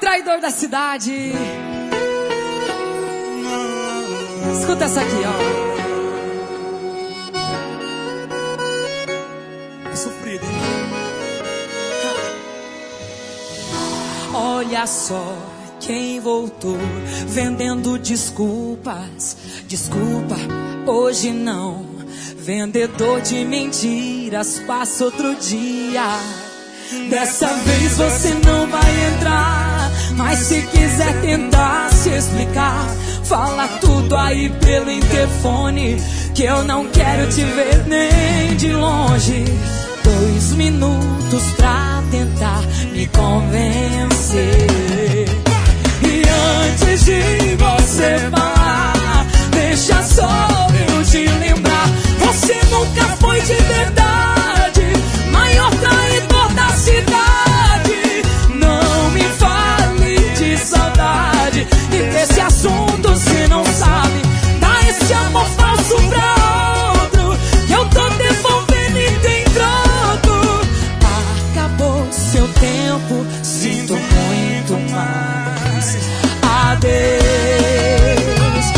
traidor da cidade. Escuta essa aqui, ó. É sofrido, hein? Olha só quem voltou vendendo desculpas. Desculpa, hoje não. Vendedor de mentiras, passa outro dia. Dessa vez você não vai entrar, mas se quiser tentar se explicar, fala tudo aí pelo interfone, que eu não quero te ver nem de longe. 2 minutos pra tentar me convencer. E antes de você falar, deixa só eu te lembrar, você nunca foi de verdade, maior traidor da cidade. Não me fale de saudade, e desse assunto você não sabe. Dá esse amor falso pra outro, que eu tô devolvendo e tem troco. Acabou seu tempo, sinto muito mais. Adeus.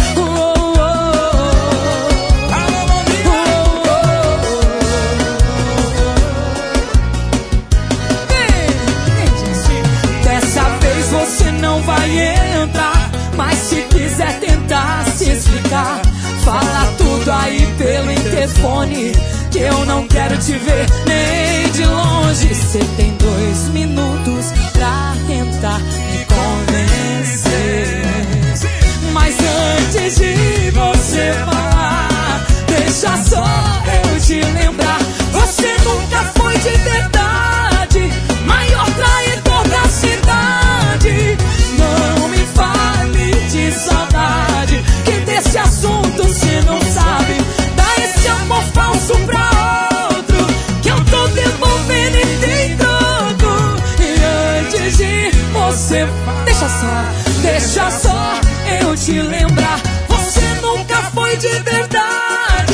Você não vai entrar, mas se quiser tentar se explicar, fala tudo aí pelo interfone, que eu não quero te ver nem de longe. Você tem 2 minutos pra tentar me convencer, mas antes de você falar, deixa só eu te lembrar, você nunca foi de verdade, maior traidor da cidade. Não me fale de saudade, que desse assunto você não sabe. Dá esse amor falso pra outro, que eu tô devolvendo e tem troco. E antes de você, deixa só eu te lembrar, você nunca foi de verdade,